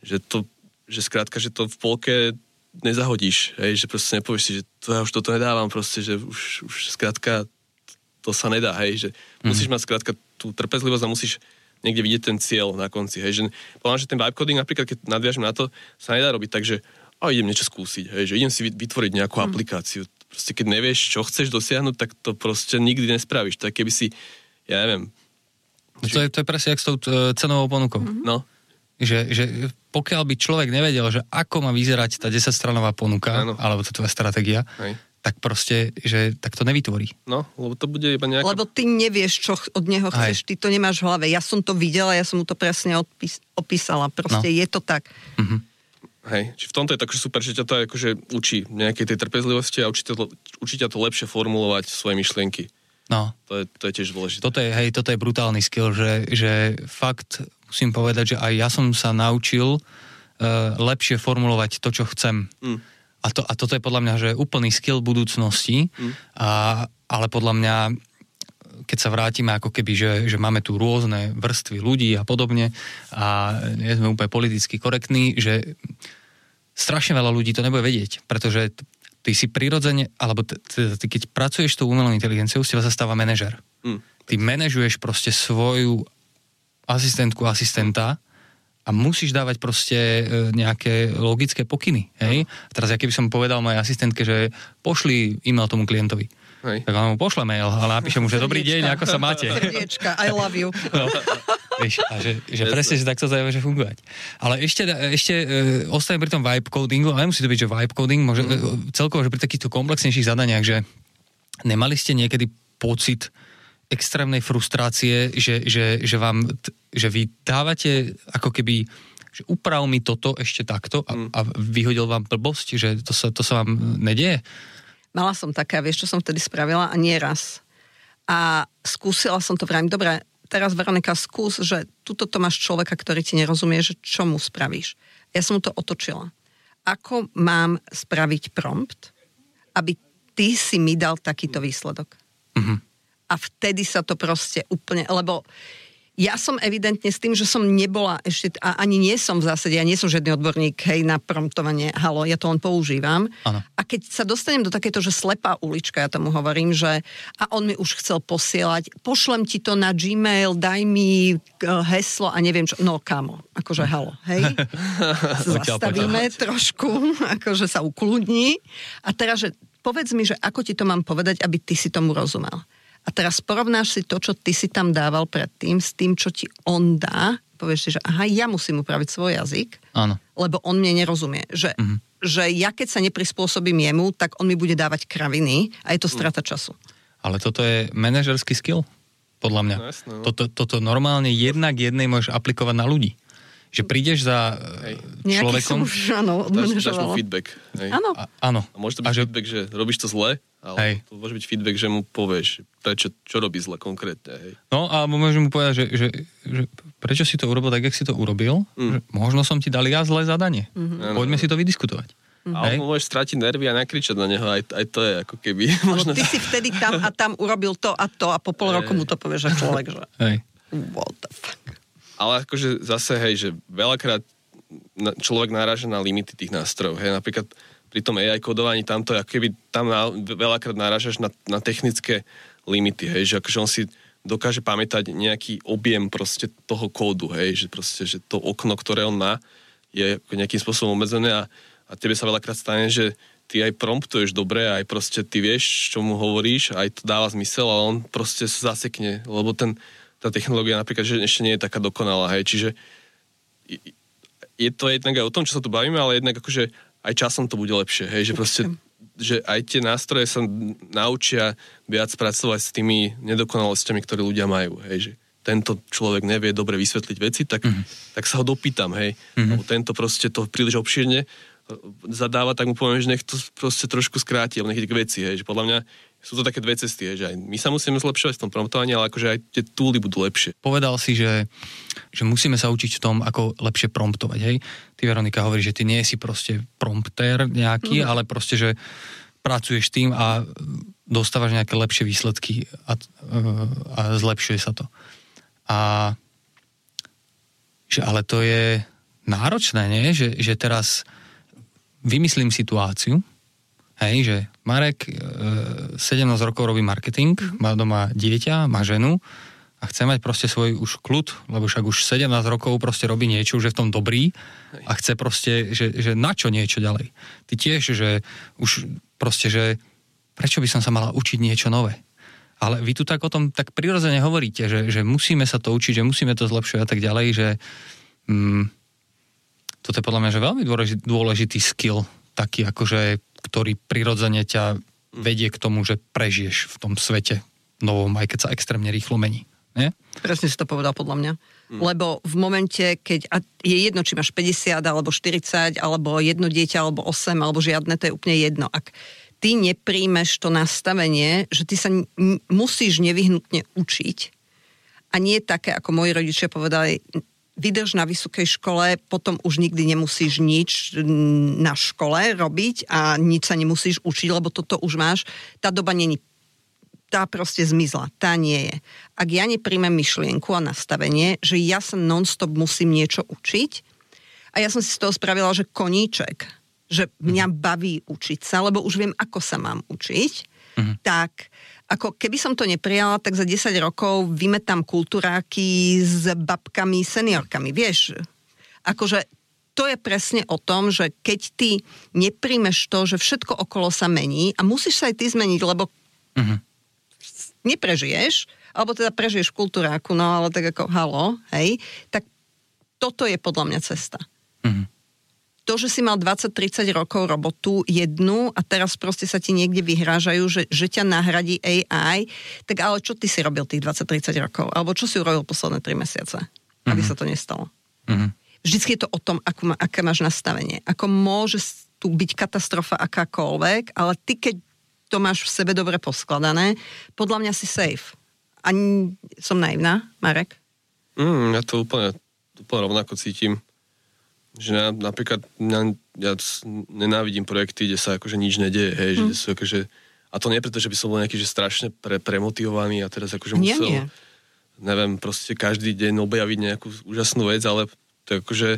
skrátka, že to v polke nezahodíš, hej, že proste nepovieš si, že ja už toto nedávam, proste, že už skrátka to sa nedá, hej, že musíš mať skrátka tú trpezlivosť a musíš niekde vidieť ten cieľ na konci, hej, že poviem, že ten vibe coding, napríklad, keď nadviažem na to, sa nedá robiť tak, že idem niečo skúsiť, hej, že idem si vytvoriť nejakú aplikáciu. Proste keď nevieš, čo chceš dosiahnuť, tak to proste nikdy nespravíš. Tak keby si, ja neviem. To je presne jak s tou cenovou ponukou. No. Že pokiaľ by človek nevedel, že ako má vyzerať tá 10-stranová ponuka, alebo tá tvoja stratégia, tak proste, že tak to nevytvorí. No, lebo to bude iba nejaká... Lebo ty nevieš, čo od neho chceš, ty to nemáš v hlave. Ja som to videla, ja som mu to presne opísala. Proste je to tak. Hej, či v tomto je tak super, že ťa to akože učí nejakej tej trpezlivosti a učí ťa to lepšie formulovať svoje myšlienky. No. To je tiež dôležité. Toto je brutálny skill, že fakt musím povedať, že aj ja som sa naučil lepšie formulovať to, čo chcem. A toto je podľa mňa, že úplný skill budúcnosti, ale podľa mňa keď sa vrátime ako keby, že máme tu rôzne vrstvy ľudí a podobne a nie sme úplne politicky korektní, že strašne veľa ľudí to nebude vedieť, pretože ty si prirodzene, alebo ty keď pracuješ s tou umelou inteligenciou, z teba sa stáva manažer. Ty manažuješ proste svoju asistentku, asistenta a musíš dávať proste nejaké logické pokyny, hej? A teraz ja keby som povedal mojej asistentke, že pošli e-mail tomu klientovi. Hej. Tak on mu pošle mail, ale napíšem mu, že dobrý deň, ako sa máte. Srdiečka, I love you. No, vieš, a že presne, že takto zajímavé, že fungovať. Ale ešte ostanem pri tom vibe codingu, ale nemusí to byť, že vibe coding, môže, celkovo, že pri takýchto komplexnejších zadaniach, že nemali ste niekedy pocit extrémnej frustrácie, že vy dávate ako keby, že uprav mi toto ešte takto a vyhodil vám blbosť, že to sa vám nedieje? Mala som taká, vieš, čo som vtedy spravila a nie raz. A skúsila som to, vrajím, dobre, teraz Veronika, skús, že tuto to máš človeka, ktorý ti nerozumie, že čo mu spravíš. Ja som mu to otočila. Ako mám spraviť prompt, aby ty si mi dal takýto výsledok? A vtedy sa to proste úplne, lebo ja som evidentne s tým, že som nebola ešte, a ani nie som v zásade, ja nie som žiadny odborník, hej, na promptovanie, halo, ja to len používam. Ano. A keď sa dostanem do takéto, že slepá ulička, ja tomu hovorím, že a on mi už chcel posielať, pošlem ti to na Gmail, daj mi heslo a neviem čo, no kamo, akože halo, hej. Zastavíme trošku, akože sa ukludní. A teraz, že povedz mi, že ako ti to mám povedať, aby ty si tomu rozumel. A teraz porovnáš si to, čo ty si tam dával predtým, s tým, čo ti on dá. Povieš si, že aha, ja musím upraviť svoj jazyk, áno, lebo on mne nerozumie. Že ja keď sa neprispôsobím jemu, tak on mi bude dávať kraviny a je to strata času. Ale toto je manažerský skill, podľa mňa. No. Toto normálne jednak jednej môžeš aplikovať na ľudí. Že prídeš za človekom... Dáš mu feedback. Áno. A môže to byť feedback, že robíš to zle, ale to môže byť feedback, že mu povieš, čo robí zle konkrétne. Hej. No a môžeš mu povedať, že prečo si to urobil tak, jak si to urobil, že možno som ti dal ja zlé zadanie. Poďme si to vydiskutovať. Alebo môžeš stratiť nervy a nakričať na neho, aj to je ako keby... Ty si vtedy tam a tam urobil to a po pol roku mu to povieš, že človek, že... What the fuck? Ale akože zase, hej, že veľakrát človek naráža na limity tých nástrojov. Hej, napríklad pri tom AI kodovaní tamto, ako keby tam veľakrát narážaš na technické limity, hej, že akože on si dokáže pamätať nejaký objem proste toho kódu, hej, že proste, že to okno, ktoré on má, je nejakým spôsobom obmedzené a tebe sa veľakrát stane, že ty aj promptuješ dobre, aj proste ty vieš, čo mu hovoríš, aj to dáva zmysel, ale on proste sa zasekne, lebo tá technológia napríklad, že ešte nie je taká dokonalá, hej, čiže je to jednak aj o tom, čo sa tu bavíme, ale jednak akože aj časom to bude lepšie, hej, že proste, že aj tie nástroje sa naučia viac pracovať s tými nedokonalosťami, ktoré ľudia majú, hej, že tento človek nevie dobre vysvetliť veci, tak sa ho dopýtam, hej, lebo tento proste to príliš obšírne zadáva, tak mu poviem, že nech to proste trošku skráti, alebo nech veci, hej, že podľa mňa sú to také dve cesty, že aj my sa musíme zlepšovať v tom promptovaní, ale akože aj tie túly budú lepšie. Povedal si, že musíme sa učiť v tom, ako lepšie promptovať, hej? Ty, Veronika, hovorí, že ty nie si proste prompter nejaký, ale proste, že pracuješ tým a dostávaš nejaké lepšie výsledky a zlepšuje sa to. A že ale to je náročné, nie? Že teraz vymyslím situáciu, hej, že Marek 17 rokov robí marketing, má doma dieťa, má ženu a chce mať proste svoj už kľud, lebo však už 17 rokov proste robí niečo, už je v tom dobrý a chce proste, že na čo niečo ďalej. Ty tiež, že už proste, že prečo by som sa mala učiť niečo nové. Ale vy tu tak o tom tak prirodzene hovoríte, že musíme sa to učiť, že musíme to zlepšovať a tak ďalej, že toto je podľa mňa že veľmi dôležitý skill, taký akože ktorý prirodzene ťa vedie k tomu, že prežiješ v tom svete novom, aj keď sa extrémne rýchlo mení. Nie? Presne si to povedal podľa mňa. Lebo v momente, keď je jedno, či máš 50, alebo 40, alebo jedno dieťa, alebo 8, alebo žiadne, to je úplne jedno. Ak ty nepríjmeš to nastavenie, že ty sa musíš nevyhnutne učiť a nie také, ako moji rodičia povedali, vydrž na vysokej škole, potom už nikdy nemusíš nič na škole robiť a nič sa nemusíš učiť, lebo toto už máš. Tá doba není, tá proste zmizla. Tá nie je. Ak ja nepríjmem myšlienku a nastavenie, že ja sa non-stop musím niečo učiť a ja som si z toho spravila, že koníček, že mňa baví učiť sa, lebo už viem, ako sa mám učiť, tak ako keby som to neprijala, tak za 10 rokov vymetám kultúráky s babkami, seniorkami, vieš. Akože to je presne o tom, že keď ty nepríjmeš to, že všetko okolo sa mení a musíš sa aj ty zmeniť, lebo neprežiješ, alebo teda prežiješ v kultúráku, no ale tak ako halo, hej, tak toto je podľa mňa cesta. To, že si mal 20-30 rokov robotu jednu a teraz proste sa ti niekde vyhrážajú, že ťa nahradí AI, tak ale čo ty si robil tých 20-30 rokov? Alebo čo si urobil posledné 3 mesiace? Aby sa to nestalo. Vždycky je to o tom, aké máš nastavenie. Ako môže tu byť katastrofa akákoľvek, ale ty, keď to máš v sebe dobre poskladané, podľa mňa si safe. Ani som naivná, Marek? Ja to úplne rovnako cítim. Že napríklad ja nenávidím projekty, kde sa akože nič nedieje, hej, že sú akože, a to nie preto, že by som bol nejaký, že strašne premotivovaný a teraz akože musel, neviem, proste každý deň objaviť nejakú úžasnú vec, ale to akože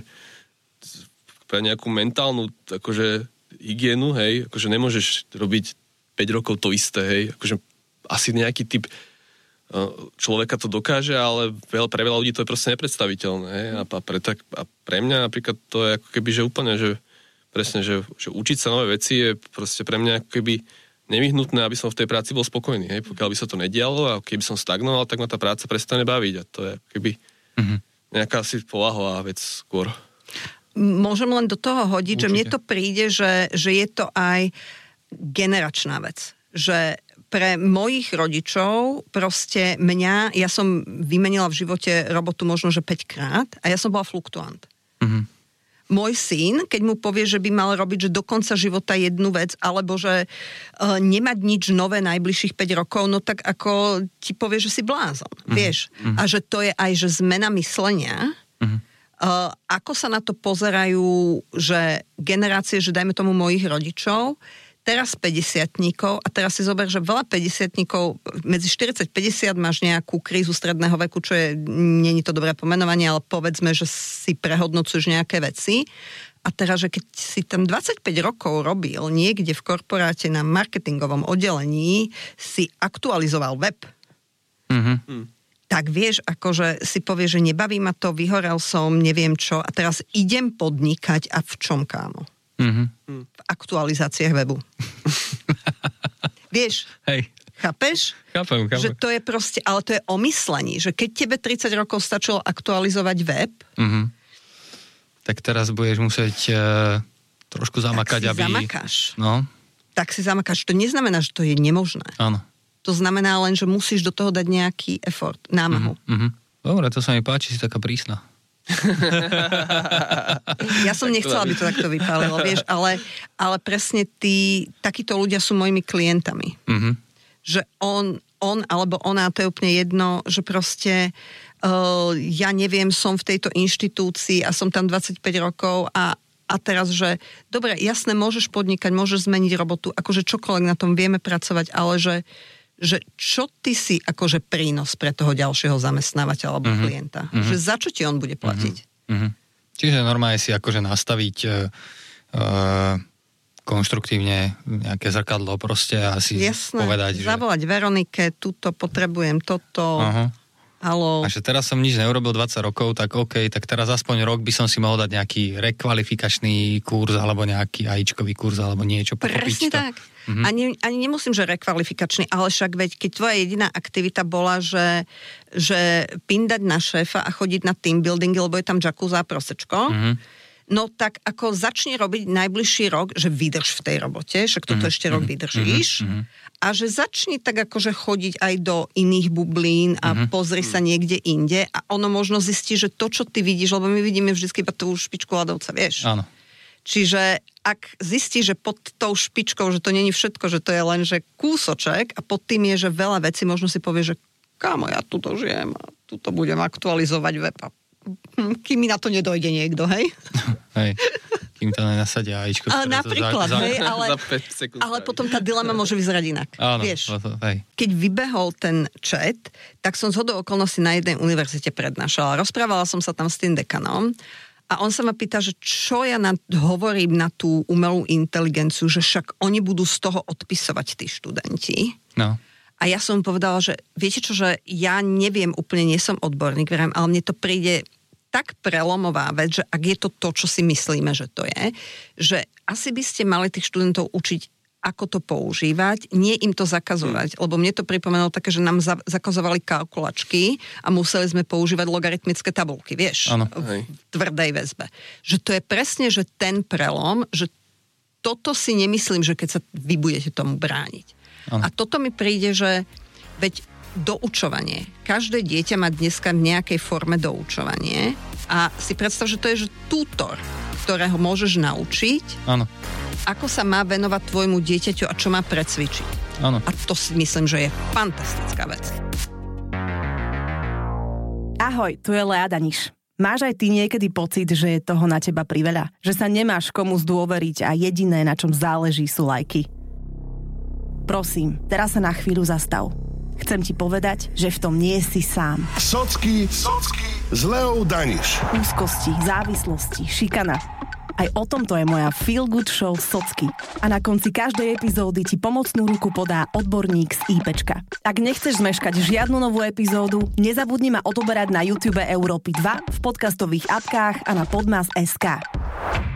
pre nejakú mentálnu akože hygienu, hej, akože nemôžeš robiť 5 rokov to isté, hej, akože asi nejaký typ človeka to dokáže, ale pre veľa ľudí to je proste nepredstaviteľné. A pre mňa napríklad to je ako keby, že úplne, že presne, že učiť sa nové veci je proste pre mňa ako keby nevyhnutné, aby som v tej práci bol spokojný. Hej? Pokiaľ by sa to nedialo a keby som stagnoval, tak ma tá práca prestane baviť. A to je ako keby nejaká asi povahová vec skôr. Môžem len do toho hodiť, Určite. že mne to príde, že je to aj generačná vec. Že pre mojich rodičov proste ja som vymenila v živote robotu možno, že 5 krát a ja som bola fluktuant. Môj syn, keď mu povie, že by mal robiť, že do konca života jednu vec, alebo že nemať nič nové najbližších 5 rokov, no tak ako ti povie, že si blázon. Vieš? A že to je aj, že zmena myslenia. Ako sa na to pozerajú, že generácie, že dajme tomu mojich rodičov, teraz 50-tníkov a teraz si zober, že veľa 50-tníkov, medzi 40-50 máš nejakú krízu stredného veku, čo je, nie je to dobré pomenovanie, ale povedzme, že si prehodnocuješ nejaké veci. A teraz, že keď si tam 25 rokov robil niekde v korporáte na marketingovom oddelení, si aktualizoval web. Tak vieš, akože si povie, že nebaví ma to, vyhorel som, neviem čo, a teraz idem podnikať a v čom, kámo? V aktualizáciách webu. Vieš? Hej. Chápeš? Chápem. Že to je proste, ale to je o myslení, že keď tebe 30 rokov stačilo aktualizovať web, tak teraz budeš musieť trošku zamakať, tak si zamakáš. No. Tak si zamakáš. To neznamená, že to je nemožné. Áno. To znamená len, že musíš do toho dať nejaký effort, námahu. Dobre, to sa mi páči, si taká prísna. Ja som nechcela, aby to takto vypálilo, vieš, ale presne takíto ľudia sú mojimi klientami. Že on alebo ona, to je úplne jedno, že proste ja neviem, som v tejto inštitúcii a som tam 25 rokov a teraz, že dobre, jasné, môžeš podnikať, môžeš zmeniť robotu, akože čokoľvek na tom vieme pracovať, ale že čo ty si akože prínos pre toho ďalšieho zamestnávateľa alebo klienta? Že za čo ti on bude platiť? Čiže normálne si akože nastaviť konštruktívne nejaké zrkadlo proste a si povedať, že... zavolať Veronike, tuto potrebujem toto, halo. A že teraz som nič neurobil 20 rokov, tak OK, tak teraz aspoň rok by som si mohol dať nejaký rekvalifikačný kurz alebo nejaký AIčkový kurz alebo niečo. Presne tak. Ani nemusím, že rekvalifikačný, ale však veď, keď tvoja jediná aktivita bola, že pindať na šéfa a chodiť na team building, lebo je tam jacuzzi a prosečko, no tak ako začni robiť najbližší rok, že vydrž v tej robote, však toto ešte rok vydržíš, a že začni tak akože chodiť aj do iných bublín a pozri sa niekde inde a ono možno zistí, že to, čo ty vidíš, lebo my vidíme vždy iba tú špičku ľadovca, vieš? Áno. Čiže ak zistí, že pod tou špičkou, že to není všetko, že to je len, že kúsoček a pod tým je, že veľa vecí, možno si povie, že kámo, ja tuto žijem a tuto budem aktualizovať web a kým mi na to nedojde niekto, hej? Hej, kým to nenasadia AIčko. Ale napríklad, hej, ale potom tá dilema môže vyzerať inak. Áno, vieš? Hej. Keď vybehol ten chat, tak som zhodou okolností na jednej univerzite prednášala. Rozprávala som sa tam s tým dekanom a on sa ma pýta, že čo ja hovorím na tú umelú inteligenciu, že však oni budú z toho odpisovať tí študenti. No. A ja som povedala, že viete čo, že ja neviem úplne, nie som odborník, ale mne to príde tak prelomová vec, že ak je to, čo si myslíme, že to je, že asi by ste mali tých študentov učiť, ako to používať, nie im to zakazovať. Lebo mne to pripomenulo také, že nám zakazovali kalkulačky a museli sme používať logaritmické tabulky, vieš, v tvrdej väzbe. Že to je presne, že ten prelom, že toto si nemyslím, že keď sa vy budete tomu brániť. Ano. A toto mi príde, že veď doučovanie. Každé dieťa má dneska v nejakej forme doučovanie a si predstav, že to je že tutor, ktorého môžeš naučiť. Áno. Ako sa má venovať tvojmu dieťaťu a čo má precvičiť. Áno. A to si myslím, že je fantastická vec. Ahoj, tu je Lea Daniš. Máš aj ty niekedy pocit, že je toho na teba priveľa? Že sa nemáš komu zdôveriť a jediné, na čom záleží, sú lajky? Prosím, teraz sa na chvíľu zastav. Chcem ti povedať, že v tom nie si sám. Socky s Leou Daniš. Úzkosti, závislosti, šikana. Aj o tomto je moja Feel Good Show Socky. A na konci každej epizódy ti pomocnú ruku podá odborník z IPčka. Ak nechceš zmeškať žiadnu novú epizódu, nezabudni ma odoberať na YouTube Európy 2, v podcastových apkách a na Podmas.sk.